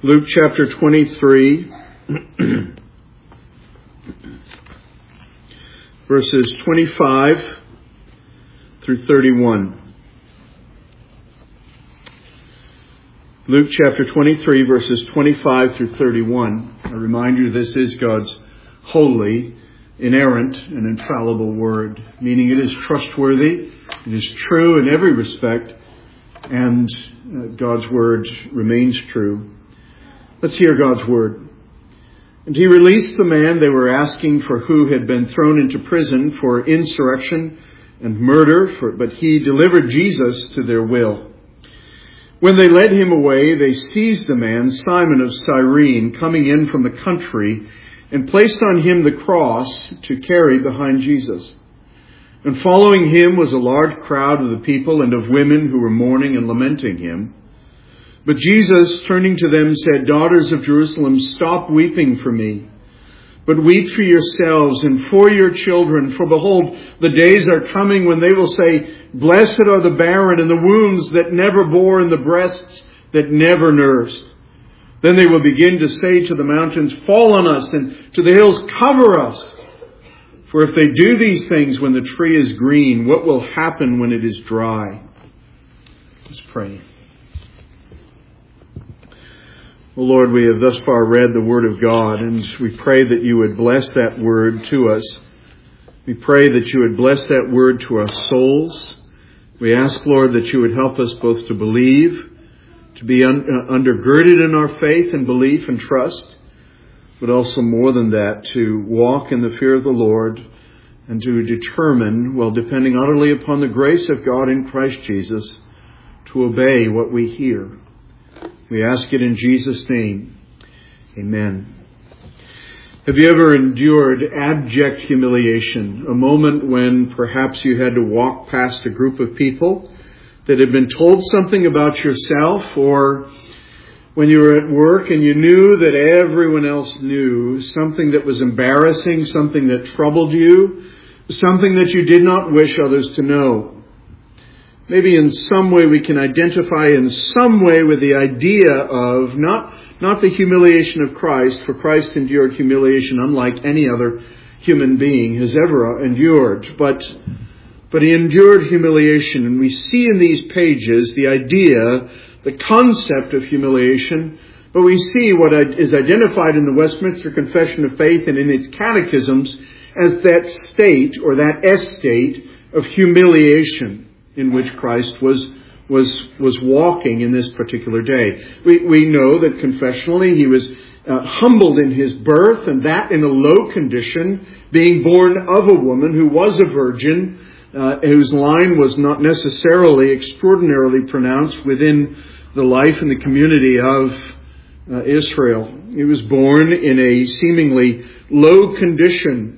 Luke chapter 23, verses 25 through 31. Luke chapter 23, verses 25 through 31. I remind you, this is God's holy, inerrant, and infallible word, meaning it is trustworthy, it is true in every respect, and God's word remains true. Let's hear God's word. And he released the man they were asking for, who had been thrown into prison for insurrection and murder, but he delivered Jesus to their will. When they led him away, they seized the man, Simon of Cyrene, coming in from the country, and placed on him the cross to carry behind Jesus. And following him was a large crowd of the people and of women who were mourning and lamenting him. But Jesus, turning to them, said, "Daughters of Jerusalem, stop weeping for me, but weep for yourselves and for your children. For behold, the days are coming when they will say, 'Blessed are the barren and the wombs that never bore and the breasts that never nursed.' Then they will begin to say to the mountains, 'Fall on us,' and to the hills, 'Cover us.' For if they do these things when the tree is green, what will happen when it is dry?" Let's pray. Well, Lord, we have thus far read the Word of God, and we pray that you would bless that Word to us. We pray that you would bless that Word to our souls. We ask, Lord, that you would help us both to believe, to be undergirded in our faith and belief and trust, but also more than that, to walk in the fear of the Lord and to determine, well, depending utterly upon the grace of God in Christ Jesus, to obey what we hear. We ask it in Jesus' name. Amen. Have you ever endured abject humiliation? A moment when perhaps you had to walk past a group of people that had been told something about yourself, or when you were at work and you knew that everyone else knew something that was embarrassing, something that troubled you, something that you did not wish others to know. Maybe in some way we can identify in some way with the idea of not the humiliation of Christ, for Christ endured humiliation unlike any other human being has ever endured, but he endured humiliation. And we see in these pages the idea, the concept of humiliation, but we see what is identified in the Westminster Confession of Faith and in its catechisms as that state, or that estate of humiliation in which Christ was walking in this particular day. We know that confessionally he was humbled in his birth, and that in a low condition, being born of a woman who was a virgin, whose line was not necessarily extraordinarily pronounced within the life and the community of Israel. He was born in a seemingly low condition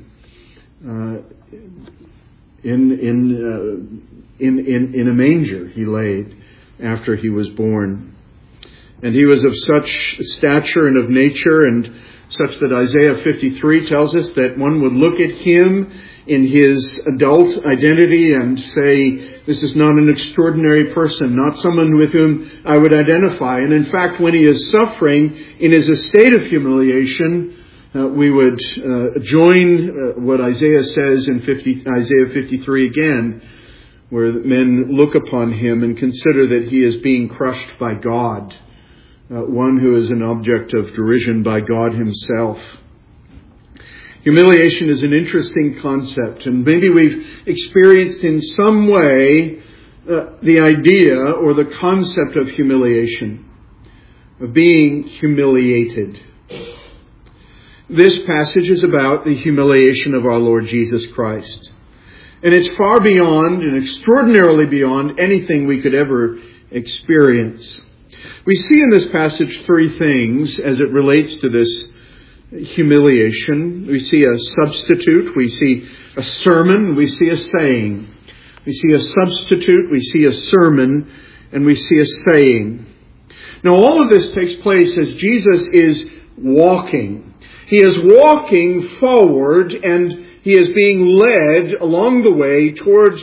in a manger he laid after he was born. And he was of such stature and of nature, and such that Isaiah 53 tells us that one would look at him in his adult identity and say, this is not an extraordinary person, not someone with whom I would identify. And in fact, when he is suffering in his estate of humiliation, we would join what Isaiah says in Isaiah 53 again, where men look upon him and consider that he is being crushed by God, one who is an object of derision by God himself. Humiliation is an interesting concept, and maybe we've experienced in some way the idea or the concept of humiliation, of being humiliated. This passage is about the humiliation of our Lord Jesus Christ. And it's far beyond and extraordinarily beyond anything we could ever experience. We see in this passage three things as it relates to this humiliation. We see a substitute, we see a sermon, we see a saying. We see a substitute, we see a sermon, and we see a saying. Now all of this takes place as Jesus is walking. He is walking forward, and he is being led along the way toward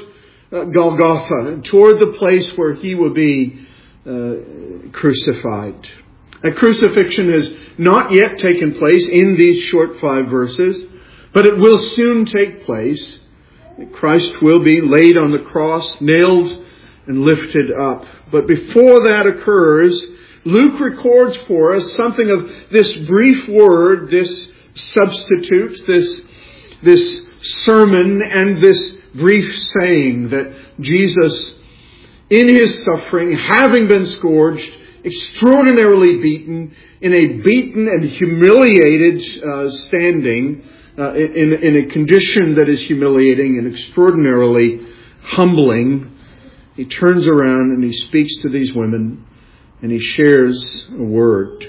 Golgotha, toward the place where he will be crucified. That crucifixion has not yet taken place in these short 5 verses, but it will soon take place. Christ will be laid on the cross, nailed and lifted up. But before that occurs, Luke records for us something of this brief word, this substitute, this sermon, and this brief saying that Jesus, in his suffering, having been scourged, extraordinarily beaten, in a beaten and humiliated standing, in a condition that is humiliating and extraordinarily humbling, he turns around and he speaks to these women and he shares a word.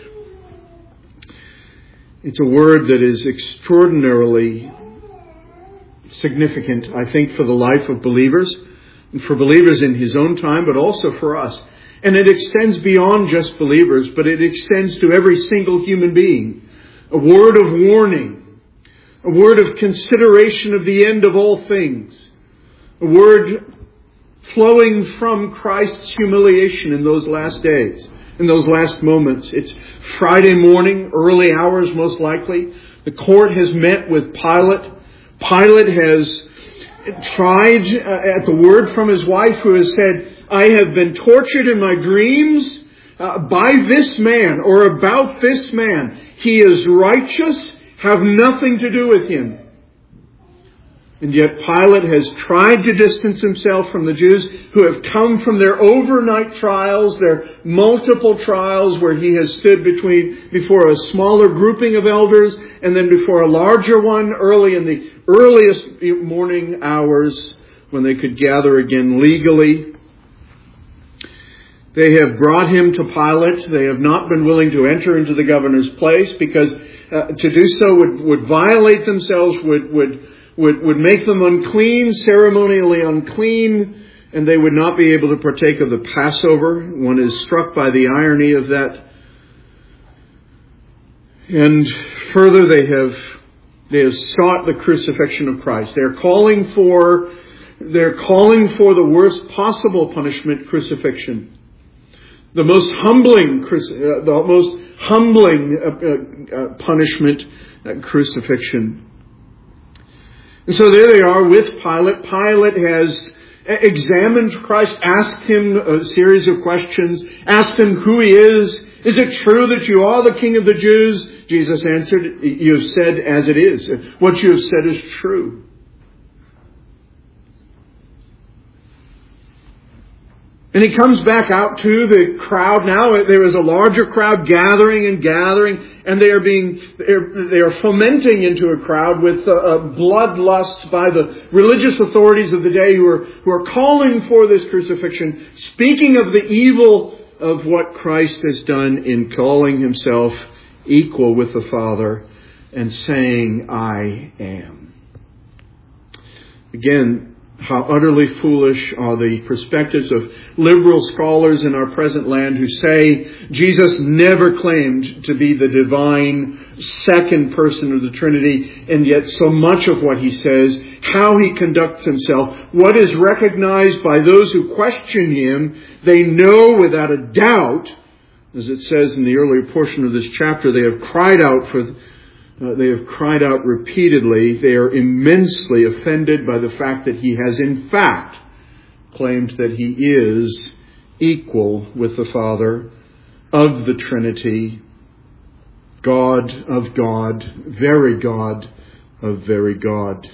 It's a word that is extraordinarily significant, I think, for the life of believers, and for believers in his own time, but also for us. And it extends beyond just believers, but it extends to every single human being. A word of warning, a word of consideration of the end of all things, a word flowing from Christ's humiliation in those last days, in those last moments. It's Friday morning, early hours most likely. The court has met with Pilate. Pilate has tried at the word from his wife, who has said, I have been tortured in my dreams by this man or about this man. He is righteous. Have nothing to do with him. And yet Pilate has tried to distance himself from the Jews who have come from their overnight trials, their multiple trials where he has stood before a smaller grouping of elders and then before a larger one early in the earliest morning hours when they could gather again legally. They have brought him to Pilate. They have not been willing to enter into the governor's place because to do so would violate themselves, would make them unclean, ceremonially unclean, and they would not be able to partake of the Passover. One is struck by the irony of that. And further, they have sought the crucifixion of Christ. They're calling for the worst possible punishment, crucifixion. The most humbling punishment, crucifixion. And so there they are with Pilate. Pilate has examined Christ, asked him a series of questions, asked him who he is. Is it true that you are the King of the Jews? Jesus answered, you have said as it is. What you have said is true. And he comes back out to the crowd. Now there is a larger crowd gathering, and they are fomenting into a crowd with bloodlust by the religious authorities of the day who are calling for this crucifixion, speaking of the evil of what Christ has done in calling himself equal with the Father and saying, I am. Again, how utterly foolish are the perspectives of liberal scholars in our present land who say Jesus never claimed to be the divine second person of the Trinity, and yet so much of what he says, how he conducts himself, what is recognized by those who question him, they know without a doubt, as it says in the earlier portion of this chapter, they have cried out repeatedly. They are immensely offended by the fact that he has in fact claimed that he is equal with the Father, of the Trinity, God of God, very God of very God.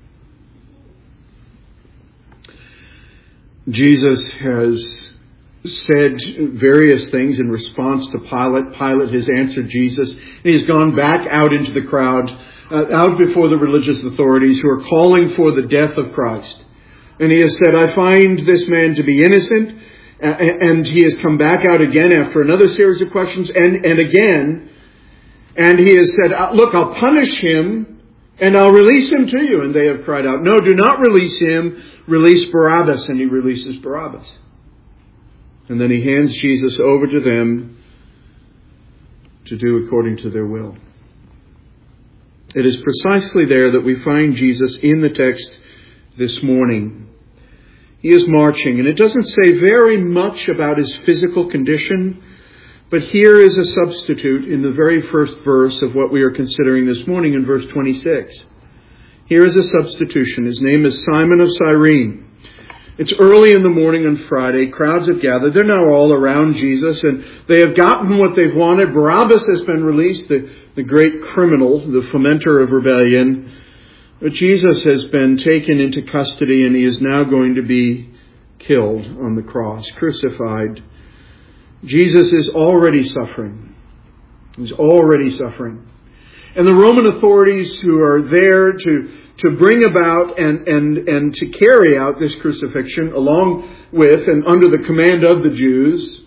Jesus has said various things in response to Pilate. Pilate has answered Jesus. He has gone back out into the crowd, out before the religious authorities who are calling for the death of Christ. And he has said, I find this man to be innocent. And he has come back out again after another series of questions and again. And he has said, look, I'll punish him and I'll release him to you. And they have cried out, no, do not release him. Release Barabbas. And he releases Barabbas. And then he hands Jesus over to them to do according to their will. It is precisely there that we find Jesus in the text this morning. He is marching, and it doesn't say very much about his physical condition, But here is a substitute in the very first verse of what we are considering this morning in verse 26. Here is a substitution. His name is Simon of Cyrene. It's early in the morning on Friday. Crowds have gathered. They're now all around Jesus, and they have gotten what they've wanted. Barabbas has been released, the great criminal, the fomenter of rebellion. But Jesus has been taken into custody, and he is now going to be killed on the cross, crucified. Jesus is already suffering. He's already suffering. And the Roman authorities who are there to bring about and to carry out this crucifixion along with and under the command of the Jews,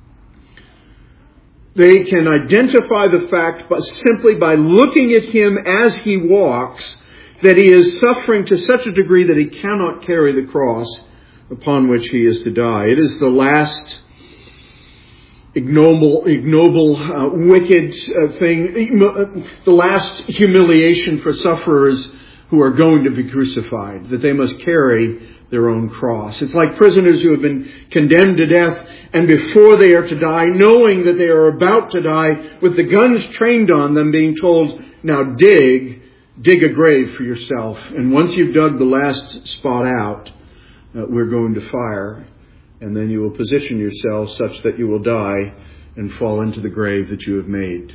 they can identify the fact simply by looking at him as he walks that he is suffering to such a degree that he cannot carry the cross upon which he is to die. It is the last ignoble, wicked thing, the last humiliation for sufferers who are going to be crucified, that they must carry their own cross. It's like prisoners who have been condemned to death, and before they are to die, knowing that they are about to die, with the guns trained on them, being told, now dig a grave for yourself. And once you've dug the last spot out, we're going to fire. And then you will position yourself such that you will die and fall into the grave that you have made.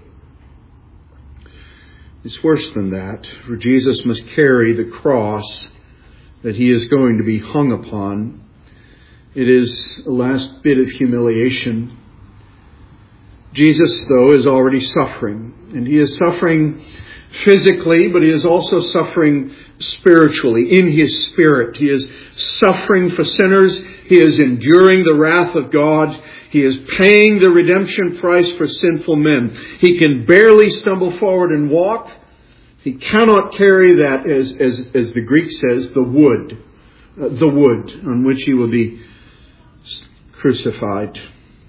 It's worse than that, for Jesus must carry the cross that he is going to be hung upon. It is a last bit of humiliation. Jesus, though, is already suffering. And he is suffering physically, but he is also suffering spiritually, in his spirit. He is suffering for sinners. He is enduring the wrath of God. He is paying the redemption price for sinful men. He can barely stumble forward and walk. He cannot carry that, as the Greek says, the wood on which he will be crucified.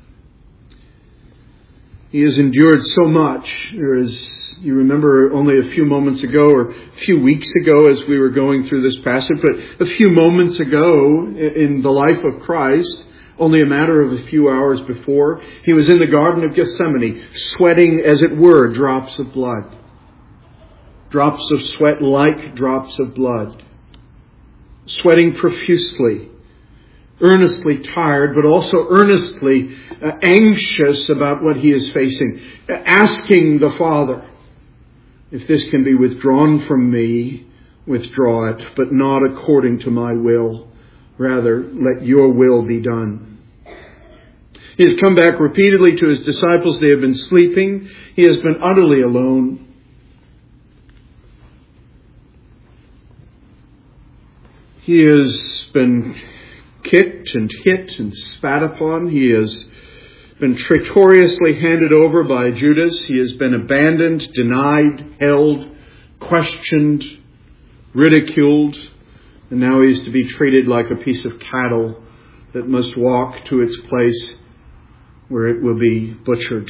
He has endured so much. You remember only a few moments ago, or a few weeks ago as we were going through this passage, but a few moments ago in the life of Christ, only a matter of a few hours before, he was in the Garden of Gethsemane, sweating, as it were, drops of blood. Drops of sweat like drops of blood. Sweating profusely. Earnestly tired, but also earnestly anxious about what he is facing. Asking the Father, if this can be withdrawn from me, withdraw it, but not according to my will. Rather, let your will be done. He has come back repeatedly to his disciples. They have been sleeping. He has been utterly alone. He has been kicked and hit and spat upon. He has been traitorously handed over by Judas. He has been abandoned, denied, held, questioned, ridiculed. And now he is to be treated like a piece of cattle that must walk to its place where it will be butchered.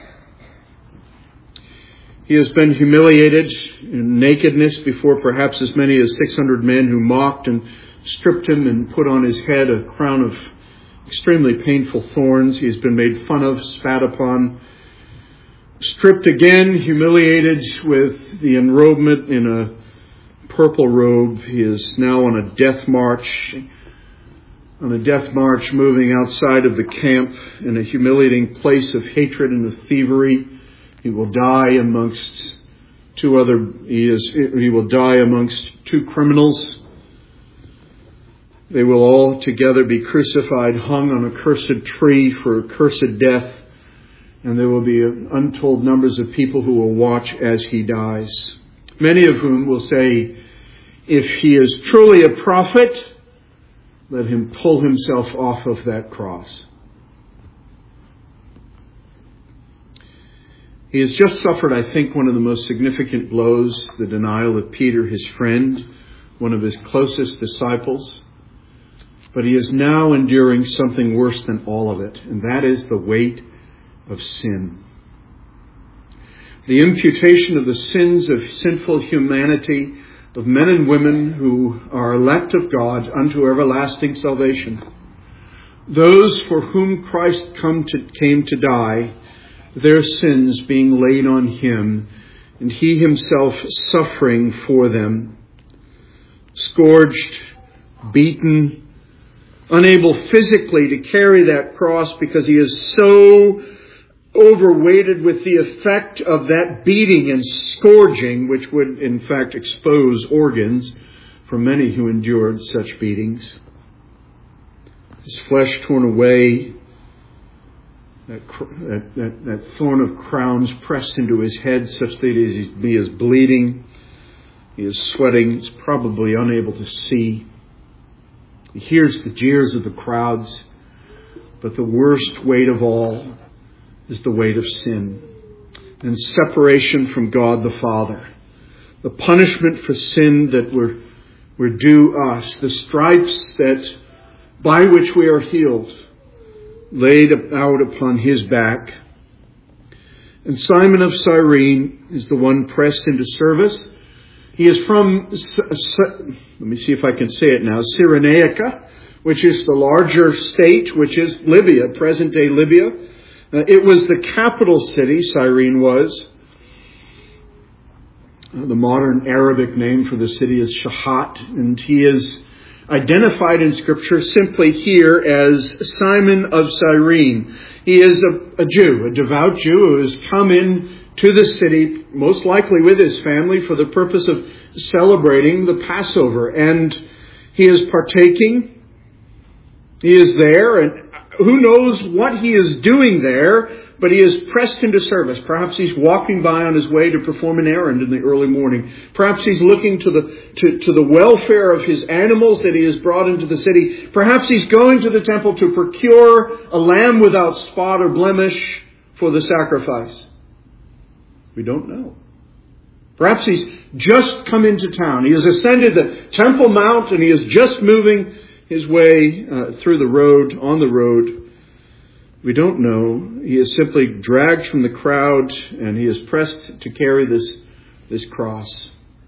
He has been humiliated in nakedness before perhaps as many as 600 men who mocked and stripped him and put on his head a crown of extremely painful thorns. He has been made fun of, spat upon, stripped again, humiliated with the enrobement in a purple robe. He is now on a death march. Moving outside of the camp in a humiliating place of hatred and of thievery. He will die amongst two criminals. They will all together be crucified, hung on a cursed tree for a cursed death. And there will be untold numbers of people who will watch as he dies. Many of whom will say, if he is truly a prophet, let him pull himself off of that cross. He has just suffered, I think, one of the most significant blows, the denial of Peter, his friend, one of his closest disciples. But he is now enduring something worse than all of it, and that is the weight of sin. The imputation of the sins of sinful humanity, of men and women who are elect of God unto everlasting salvation. those for whom Christ came to die, their sins being laid on him, and he himself suffering for them, scourged, beaten, unable physically to carry that cross because he is so overweighted with the effect of that beating and scourging, which would in fact expose organs for many who endured such beatings. His flesh torn away, that thorn of crowns pressed into his head such that he is bleeding. He is sweating. He's probably unable to see. He hears the jeers of the crowds. But the worst weight of all is the weight of sin and separation from God the Father. The punishment for sin that were due us. The stripes by which we are healed, laid out upon his back. And Simon of Cyrene is the one pressed into service. He is from, let me see if I can say it now, Cyrenaica, which is the larger state, which is Libya, present-day Libya. It was the capital city, Cyrene was. The modern Arabic name for the city is Shahat, and he is identified in Scripture simply here as Simon of Cyrene. He is a Jew, a devout Jew who has come in to the city, most likely with his family, for the purpose of celebrating the Passover. And he is partaking. He is there, and who knows what he is doing there, but he is pressed into service. Perhaps he's walking by on his way to perform an errand in the early morning. Perhaps he's looking to the welfare of his animals that he has brought into the city. Perhaps he's going to the temple to procure a lamb without spot or blemish for the sacrifice. We don't know. Perhaps he's just come into town. He has ascended the Temple Mount and he is just moving his way through the road, on the road. We don't know. He is simply dragged from the crowd and he is pressed to carry this cross.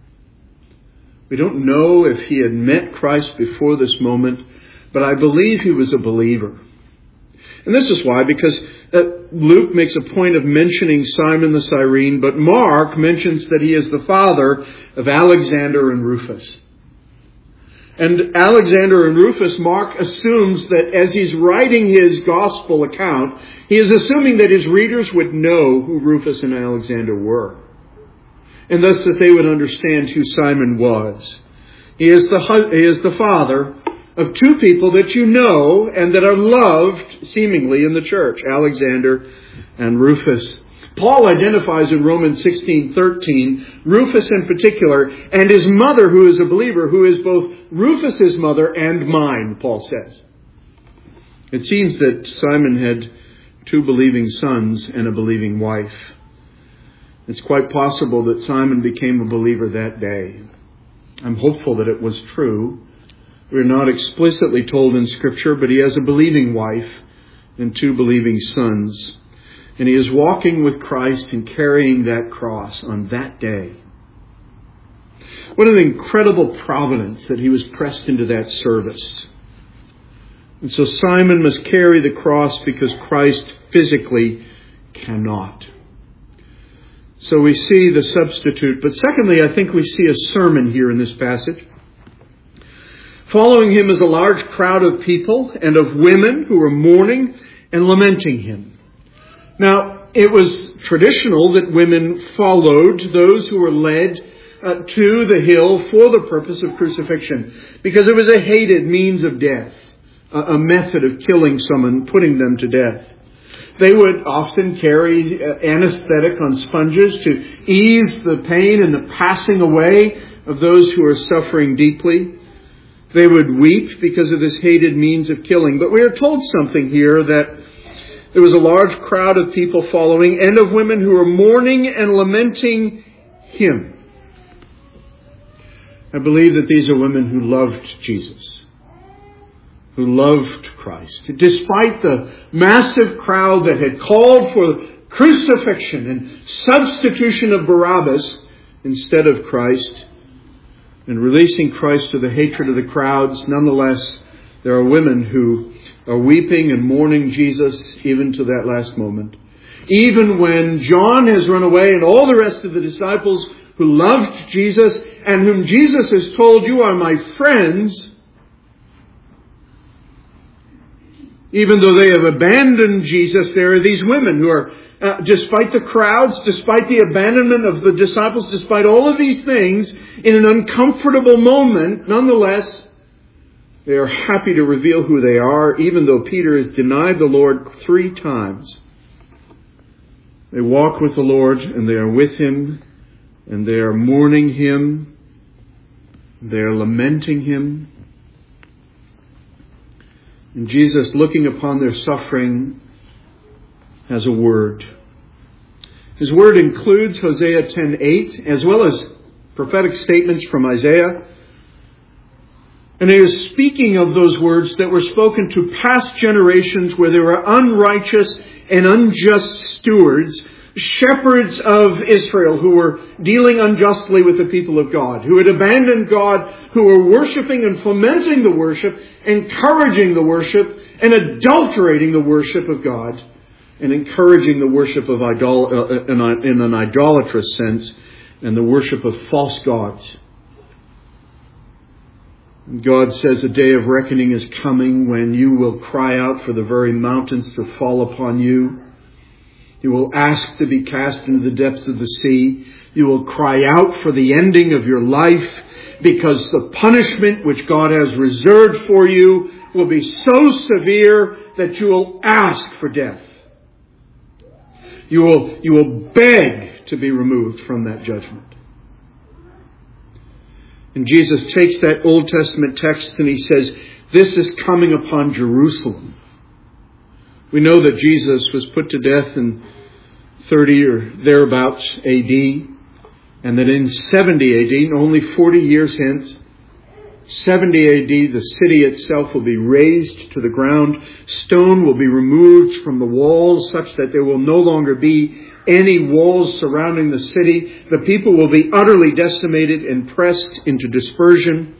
We don't know if he had met Christ before this moment, but I believe he was a believer. And this is why, because Luke makes a point of mentioning Simon the Cyrene, but Mark mentions that he is the father of Alexander and Rufus. And Alexander and Rufus, Mark assumes that as he's writing his gospel account, he is assuming that his readers would know who Rufus and Alexander were. And thus that they would understand who Simon was. He is the father of two people that you know and that are loved seemingly in the church, Alexander and Rufus. Paul identifies in Romans 16:13 Rufus in particular and his mother, who is a believer, who is both Rufus's mother and mine, Paul says. It seems that Simon had two believing sons and a believing wife. It's quite possible that Simon became a believer that day. I'm hopeful that it was true. We're not explicitly told in Scripture, but he has a believing wife and two believing sons. And he is walking with Christ and carrying that cross on that day. What an incredible providence that he was pressed into that service. And so Simon must carry the cross because Christ physically cannot. So we see the substitute. But secondly, I think we see a sermon here in this passage. Following him is a large crowd of people and of women who are mourning and lamenting him. Now, it was traditional that women followed those who were led to the hill for the purpose of crucifixion, because it was a hated means of death, a method of killing someone, putting them to death. They would often carry anesthetic on sponges to ease the pain and the passing away of those who are suffering deeply. They would weep because of this hated means of killing. But we are told something here, that there was a large crowd of people following and of women who were mourning and lamenting him. I believe that these are women who loved Jesus, who loved Christ. Despite the massive crowd that had called for crucifixion and substitution of Barabbas instead of Christ, and releasing Christ to the hatred of the crowds, nonetheless, there are women who are weeping and mourning Jesus even to that last moment. Even when John has run away and all the rest of the disciples who loved Jesus and whom Jesus has told, "You are my friends," even though they have abandoned Jesus, there are these women who are, despite the crowds, despite the abandonment of the disciples, despite all of these things, in an uncomfortable moment, nonetheless, they are happy to reveal who they are, even though Peter has denied the Lord 3 times. They walk with the Lord, and they are with Him, and they are mourning Him, they are lamenting Him. And Jesus, looking upon their suffering, has a word. His word includes Hosea 10:8, as well as prophetic statements from Isaiah. And he is speaking of those words that were spoken to past generations where there were unrighteous and unjust stewards, shepherds of Israel who were dealing unjustly with the people of God, who had abandoned God, who were worshiping and fomenting the worship, encouraging the worship, and adulterating the worship of God, and encouraging the worship of in an idolatrous sense, and the worship of false gods. God says a day of reckoning is coming when you will cry out for the very mountains to fall upon you. You will ask to be cast into the depths of the sea. You will cry out for the ending of your life, because the punishment which God has reserved for you will be so severe that you will ask for death. You will beg to be removed from that judgment. And Jesus takes that Old Testament text and He says, this is coming upon Jerusalem. We know that Jesus was put to death in 30 or thereabouts AD, and that in 70 AD, only 40 years hence, 70 AD, the city itself will be razed to the ground. Stone will be removed from the walls such that there will no longer be any walls surrounding the city. The people will be utterly decimated and pressed into dispersion.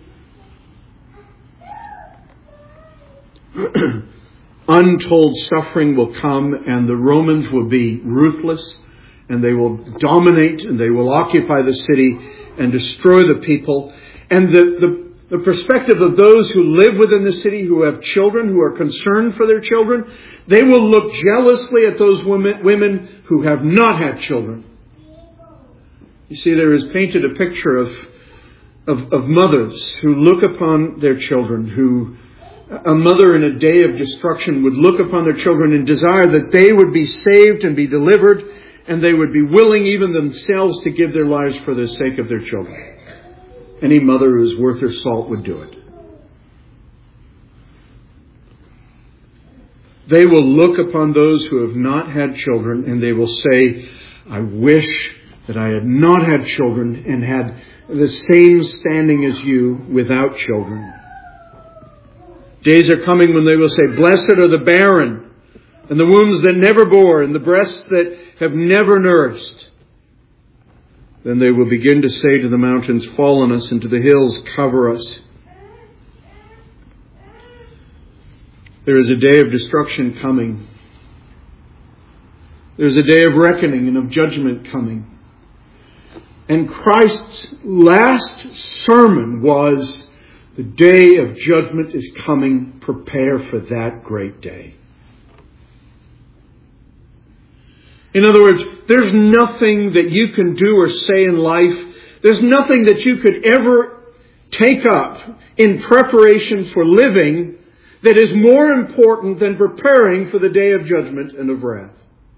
Untold suffering will come, and the Romans will be ruthless, and they will dominate, and they will occupy the city and destroy the people. And the perspective of those who live within the city, who have children, who are concerned for their children, they will look jealously at those women who have not had children. You see, there is painted a picture of mothers who look upon their children, who a mother in a day of destruction would look upon their children and desire that they would be saved and be delivered, and they would be willing even themselves to give their lives for the sake of their children. Any mother who is worth her salt would do it. They will look upon those who have not had children, and they will say, I wish that I had not had children and had the same standing as you without children. Days are coming when they will say, blessed are the barren, and the wombs that never bore, and the breasts that have never nursed. Then they will begin to say to the mountains, fall on us, and to the hills, cover us. There is a day of destruction coming. There is a day of reckoning and of judgment coming. And Christ's last sermon was, the day of judgment is coming. Prepare for that great day. In other words, there's nothing that you can do or say in life. There's nothing that you could ever take up in preparation for living that is more important than preparing for the day of judgment and of wrath.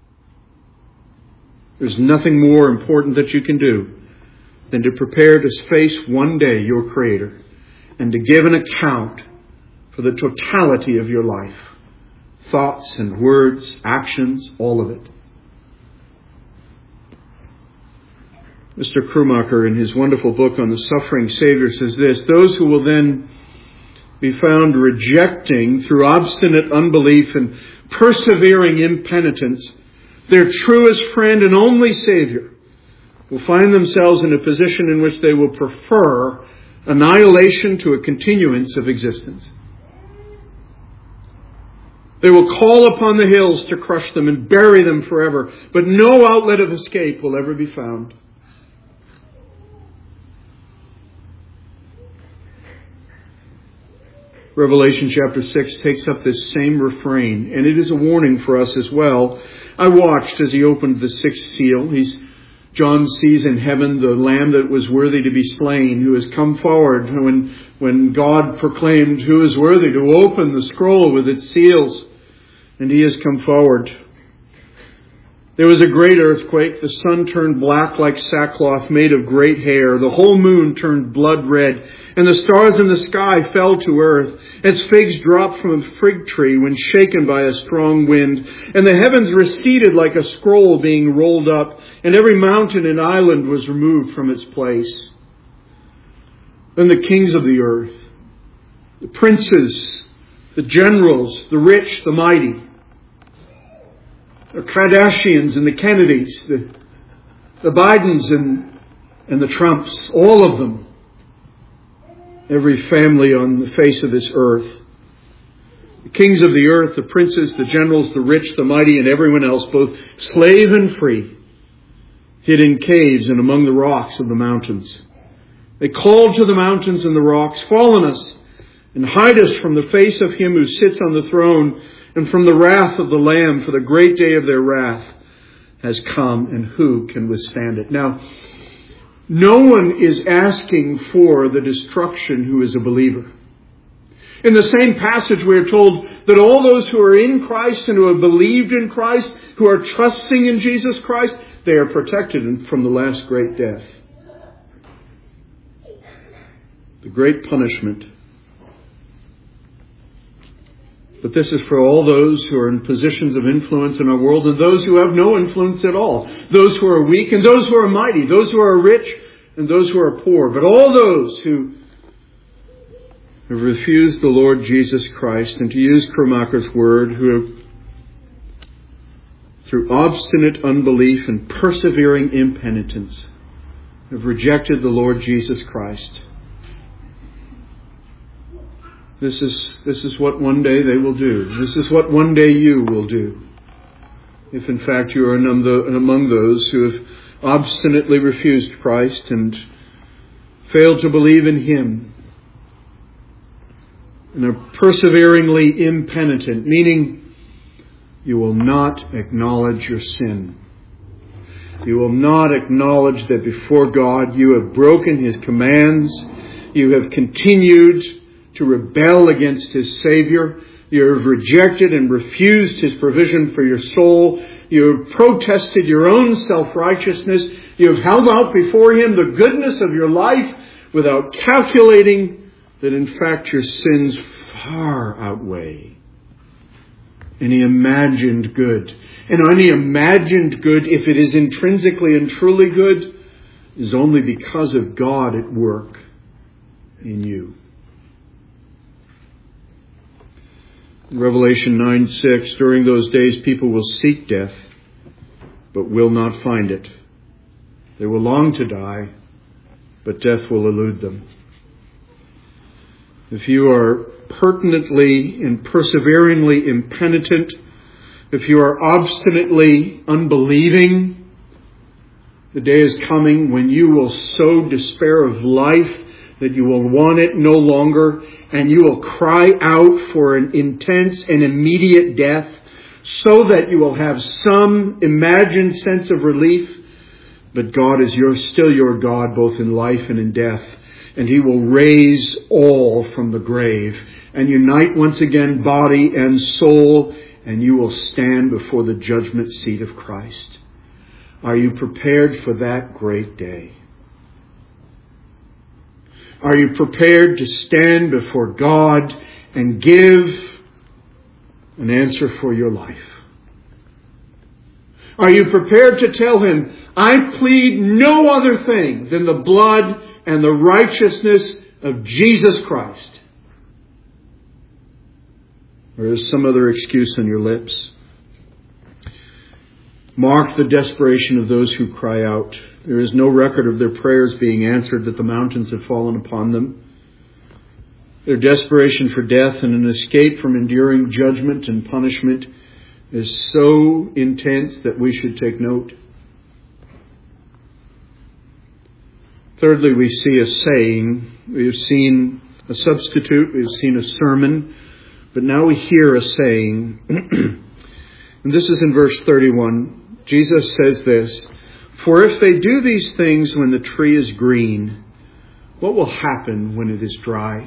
There's nothing more important that you can do than to prepare to face one day your Creator and to give an account for the totality of your life. Thoughts and words, actions, all of it. Mr. Krumacher, in his wonderful book on the suffering Savior, says this: those who will then be found rejecting, through obstinate unbelief and persevering impenitence, their truest friend and only Savior, will find themselves in a position in which they will prefer annihilation to a continuance of existence. They will call upon the hills to crush them and bury them forever, but no outlet of escape will ever be found. Revelation chapter 6 takes up this same refrain, and it is a warning for us as well. I watched as he opened the sixth seal. John sees in heaven the Lamb that was worthy to be slain, who has come forward when God proclaimed who is worthy to open the scroll with its seals. And he has come forward. There was a great earthquake. The sun turned black like sackcloth made of great hair. The whole moon turned blood red. And the stars in the sky fell to earth, as figs drop from a fig tree when shaken by a strong wind. And the heavens receded like a scroll being rolled up, and every mountain and island was removed from its place. Then the kings of the earth, the princes, the generals, the rich, the mighty, the Kardashians and the Kennedys, the Bidens and the Trumps, all of them, every family on the face of this earth, the kings of the earth, the princes, the generals, the rich, the mighty, and everyone else, both slave and free, hid in caves and among the rocks of the mountains. They called to the mountains and the rocks, "Fall on us, and hide us from the face of him who sits on the throne, and from the wrath of the Lamb, for the great day of their wrath has come, and who can withstand it?" Now, no one is asking for the destruction who is a believer. In the same passage, we are told that all those who are in Christ and who have believed in Christ, who are trusting in Jesus Christ, they are protected from the last great death. The great punishment. But this is for all those who are in positions of influence in our world and those who have no influence at all. Those who are weak and those who are mighty. Those who are rich and those who are poor. But all those who have refused the Lord Jesus Christ, and to use Krummacher's word, who have, through obstinate unbelief and persevering impenitence, have rejected the Lord Jesus Christ. This is what one day they will do. This is what one day you will do. If in fact you are among those who have obstinately refused Christ and failed to believe in Him and are perseveringly impenitent, meaning you will not acknowledge your sin. You will not acknowledge that before God you have broken His commands. You have continued to rebel against His Savior. You have rejected and refused His provision for your soul. You have protested your own self-righteousness. You have held out before Him the goodness of your life without calculating that in fact your sins far outweigh any imagined good. And any imagined good, if it is intrinsically and truly good, is only because of God at work in you. In Revelation 9:6, during those days people will seek death, but will not find it. They will long to die, but death will elude them. If you are pertinently and perseveringly impenitent, if you are obstinately unbelieving, the day is coming when you will so despair of life that you will want it no longer, and you will cry out for an intense and immediate death, so that you will have some imagined sense of relief. But God is still your God, both in life and in death, and He will raise all from the grave and unite once again body and soul, and you will stand before the judgment seat of Christ. Are you prepared for that great day? Are you prepared to stand before God and give an answer for your life? Are you prepared to tell Him, I plead no other thing than the blood and the righteousness of Jesus Christ? Or is some other excuse on your lips? Mark the desperation of those who cry out. There is no record of their prayers being answered, that the mountains have fallen upon them. Their desperation for death and an escape from enduring judgment and punishment is so intense that we should take note. Thirdly, we see a saying. We have seen a substitute. We have seen a sermon. But now we hear a saying. And this is in verse 31. Jesus says this, "For if they do these things when the tree is green, what will happen when it is dry?"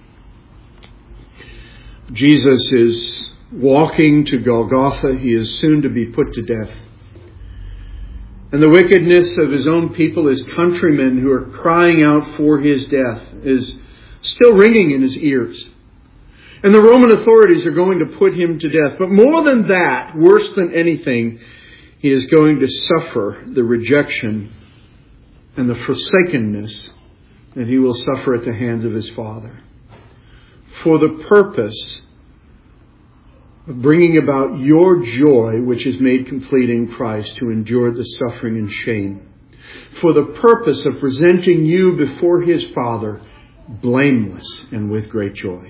Jesus is walking to Golgotha. He is soon to be put to death. And the wickedness of his own people, his countrymen who are crying out for his death, is still ringing in his ears. And the Roman authorities are going to put him to death. But more than that, worse than anything, he is going to suffer the rejection and the forsakenness that he will suffer at the hands of his Father, for the purpose of bringing about your joy, which is made complete in Christ, to endure the suffering and shame, for the purpose of presenting you before his Father blameless and with great joy.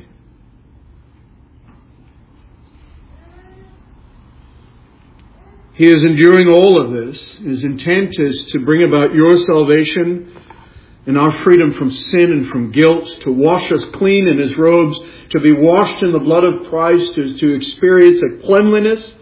He is enduring all of this. His intent is to bring about your salvation and our freedom from sin and from guilt, to wash us clean in his robes, to be washed in the blood of Christ, to experience a cleanliness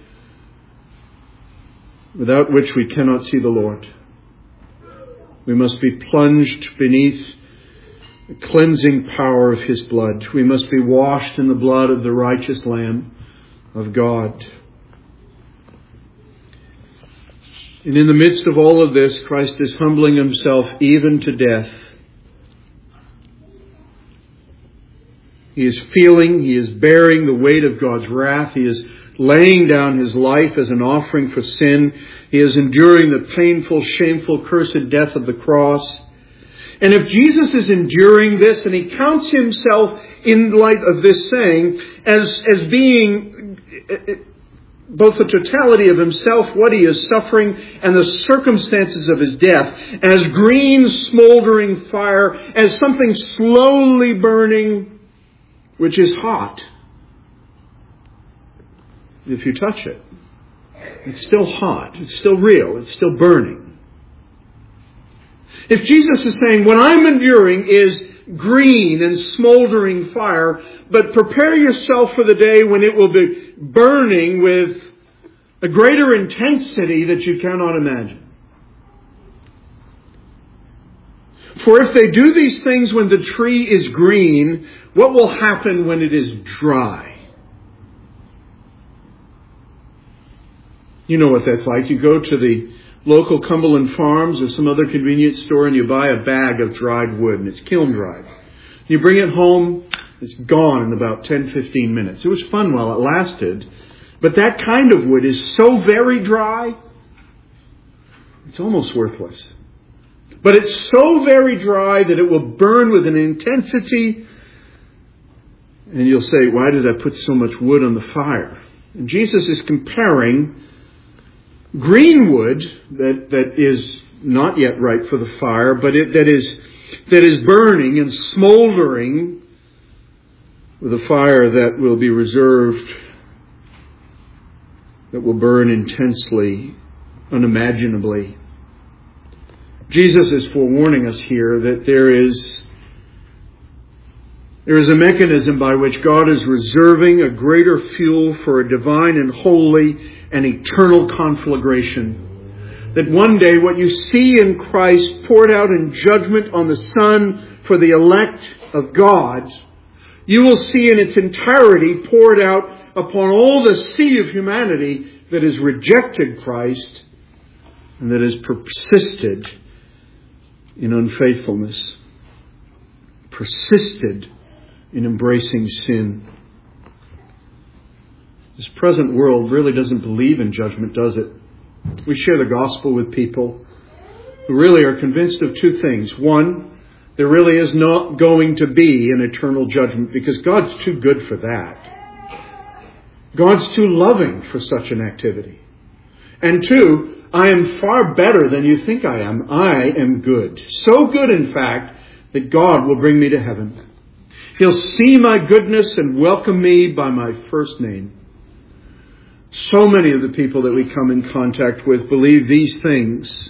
without which we cannot see the Lord. We must be plunged beneath the cleansing power of his blood. We must be washed in the blood of the righteous Lamb of God. And in the midst of all of this, Christ is humbling himself even to death. He is feeling, he is bearing the weight of God's wrath. He is laying down his life as an offering for sin. He is enduring the painful, shameful, cursed death of the cross. And if Jesus is enduring this, and he counts himself in light of this saying as being both the totality of himself, what he is suffering, and the circumstances of his death, as green, smoldering fire, as something slowly burning, which is hot. If you touch it, it's still hot, it's still real, it's still burning. If Jesus is saying, what I'm enduring is green and smoldering fire, but prepare yourself for the day when it will be burning with a greater intensity that you cannot imagine. For if they do these things when the tree is green, what will happen when it is dry? You know what that's like. You go to the local Cumberland Farms or some other convenience store and you buy a bag of dried wood, and it's kiln dried. You bring it home, it's gone in about 10-15 minutes. It was fun while it lasted, but that kind of wood is so very dry, it's almost worthless. But it's so very dry that it will burn with an intensity, and you'll say, why did I put so much wood on the fire? And Jesus is comparing green wood that is not yet ripe for the fire, but that is burning and smoldering with a fire that will be reserved, that will burn intensely, unimaginably. Jesus is forewarning us here that there is a mechanism by which God is reserving a greater fuel for a divine and holy and eternal conflagration. That one day what you see in Christ poured out in judgment on the Son for the elect of God, you will see in its entirety poured out upon all the sea of humanity that has rejected Christ and that has persisted in unfaithfulness, persisted in embracing sin. This present world really doesn't believe in judgment, does it? We share the gospel with people who really are convinced of two things. One, there really is not going to be an eternal judgment because God's too good for that. God's too loving for such an activity. And two, I am far better than you think I am. I am good. So good, in fact, that God will bring me to heaven. He'll see my goodness and welcome me by my first name. So many of the people that we come in contact with believe these things.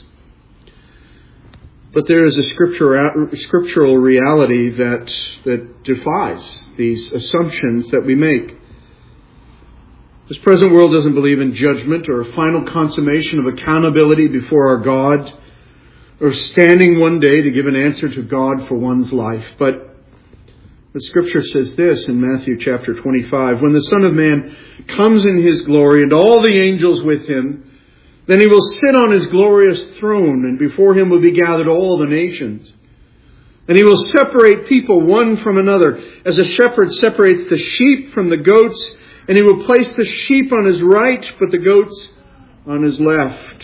But there is a scriptural reality that defies these assumptions that we make. This present world doesn't believe in judgment or a final consummation of accountability before our God, or standing one day to give an answer to God for one's life. But the Scripture says this in Matthew chapter 25, when the Son of Man comes in His glory and all the angels with Him, then He will sit on His glorious throne, and before Him will be gathered all the nations. And He will separate people one from another, as a shepherd separates the sheep from the goats, and He will place the sheep on His right, but the goats on His left.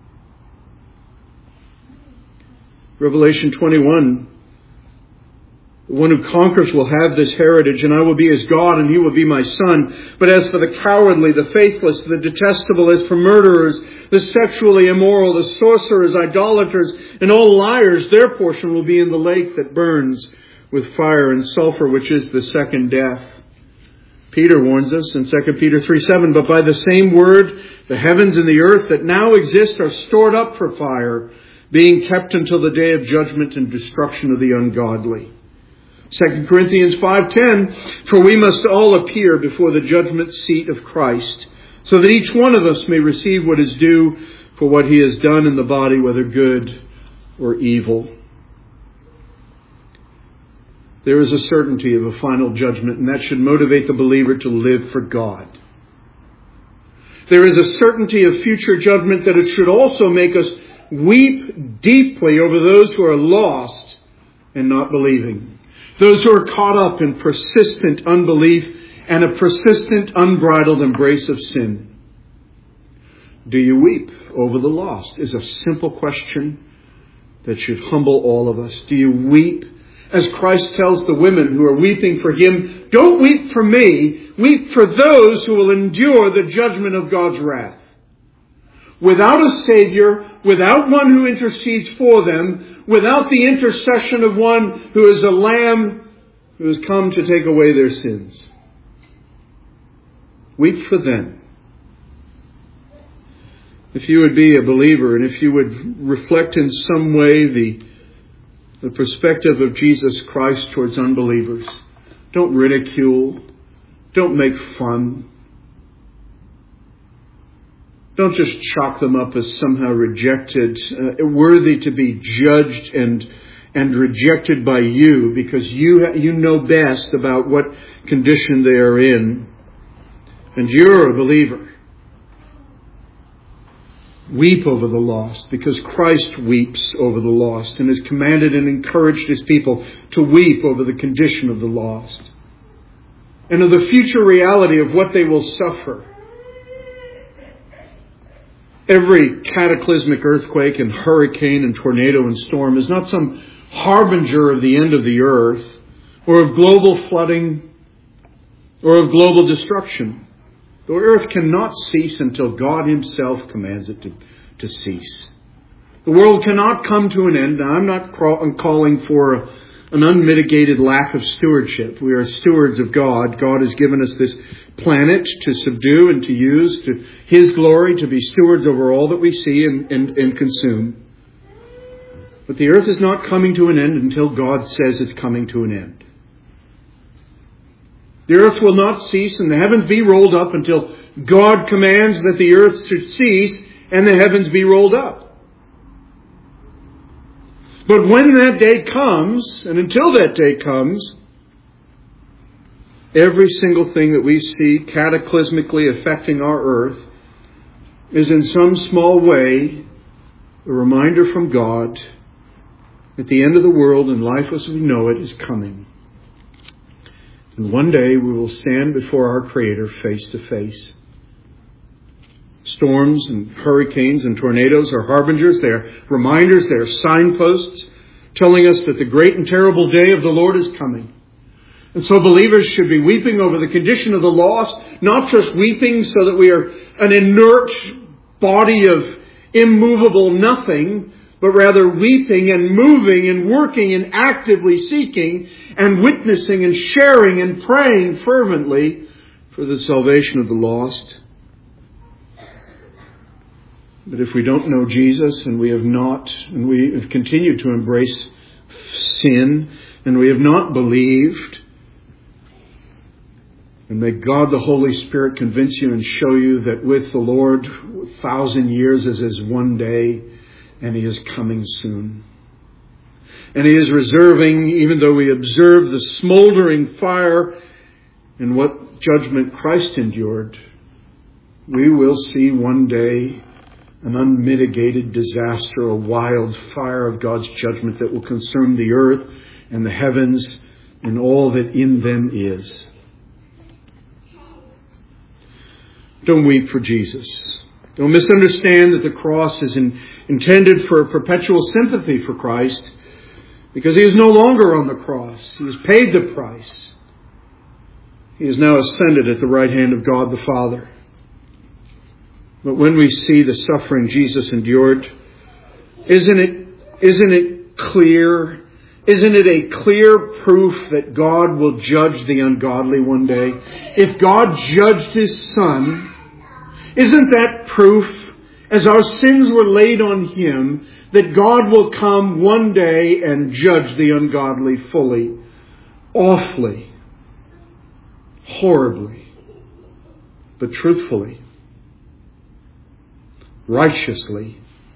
Revelation 21, the one who conquers will have this heritage, and I will be his God, and he will be my son. But as for the cowardly, the faithless, the detestable, as for murderers, the sexually immoral, the sorcerers, idolaters, and all liars, their portion will be in the lake that burns with fire and sulfur, which is the second death. Peter warns us in 2 Peter 3:7, but by the same word, the heavens and the earth that now exist are stored up for fire, being kept until the day of judgment and destruction of the ungodly. 2 Corinthians 5:10, for we must all appear before the judgment seat of Christ, so that each one of us may receive what is due for what he has done in the body, whether good or evil. There is a certainty of a final judgment, and that should motivate the believer to live for God. There is a certainty of future judgment that it should also make us weep deeply over those who are lost and not believing. Those who are caught up in persistent unbelief and a persistent unbridled embrace of sin. Do you weep over the lost? Is a simple question that should humble all of us. Do you weep? As Christ tells the women who are weeping for Him, don't weep for me, weep for those who will endure the judgment of God's wrath. Without a Savior, without one who intercedes for them, without the intercession of one who is a lamb who has come to take away their sins. Weep for them. If you would be a believer and if you would reflect in some way the perspective of Jesus Christ towards unbelievers, don't ridicule, don't make fun. Don't just chalk them up as somehow rejected, worthy to be judged and rejected by you because you know best about what condition they are in. And you're a believer. Weep over the lost because Christ weeps over the lost and has commanded and encouraged His people to weep over the condition of the lost and of the future reality of what they will suffer. Every cataclysmic earthquake and hurricane and tornado and storm is not some harbinger of the end of the earth or of global flooding or of global destruction. The earth cannot cease until God Himself commands it to cease. The world cannot come to an end. Now, I'm not calling for an unmitigated lack of stewardship. We are stewards of God. God has given us this planet to subdue and to use to His glory, to be stewards over all that we see and consume. But the earth is not coming to an end until God says it's coming to an end. The earth will not cease and the heavens be rolled up until God commands that the earth should cease and the heavens be rolled up. But when that day comes, and until that day comes, every single thing that we see cataclysmically affecting our earth is in some small way a reminder from God that the end of the world and life as we know it is coming. And one day we will stand before our Creator face to face. Storms and hurricanes and tornadoes are harbingers, they are reminders, they are signposts telling us that the great and terrible day of the Lord is coming. And so believers should be weeping over the condition of the lost, not just weeping so that we are an inert body of immovable nothing, but rather weeping and moving and working and actively seeking and witnessing and sharing and praying fervently for the salvation of the lost. But if we don't know Jesus and we have continued to embrace sin and we have not believed, and may God the Holy Spirit convince you and show you that with the Lord 1,000 years is as one day, and He is coming soon. And He is reserving, even though we observe the smoldering fire and what judgment Christ endured, we will see one day an unmitigated disaster, a wildfire of God's judgment that will consume the earth and the heavens and all that in them is. Don't weep for Jesus. Don't misunderstand that the cross is intended for perpetual sympathy for Christ, because He is no longer on the cross. He has paid the price. He is now ascended at the right hand of God the Father. But when we see the suffering Jesus endured, isn't it clear? Isn't it a clear proof that God will judge the ungodly one day? If God judged His Son, isn't that proof, as our sins were laid on Him, that God will come one day and judge the ungodly fully, awfully, horribly, but truthfully, righteously?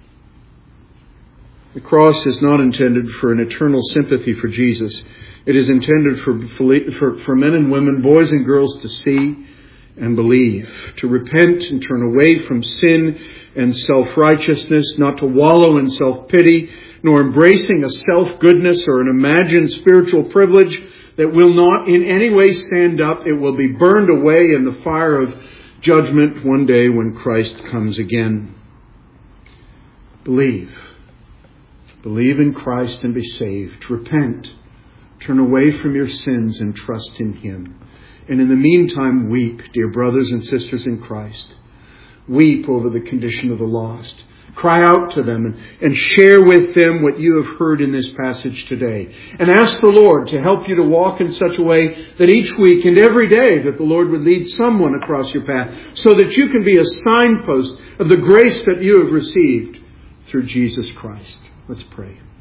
The cross is not intended for an eternal sympathy for Jesus. It is intended for men and women, boys and girls, to see and believe, to repent and turn away from sin and self-righteousness, not to wallow in self-pity, nor embracing a self-goodness or an imagined spiritual privilege that will not in any way stand up. It will be burned away in the fire of judgment one day when Christ comes again. Believe. Believe in Christ and be saved. Repent. Turn away from your sins and trust in Him. And in the meantime, weep, dear brothers and sisters in Christ. Weep over the condition of the lost. Cry out to them and share with them what you have heard in this passage today. And ask the Lord to help you to walk in such a way that each week and every day that the Lord would lead someone across your path, so that you can be a signpost of the grace that you have received through Jesus Christ. Let's pray.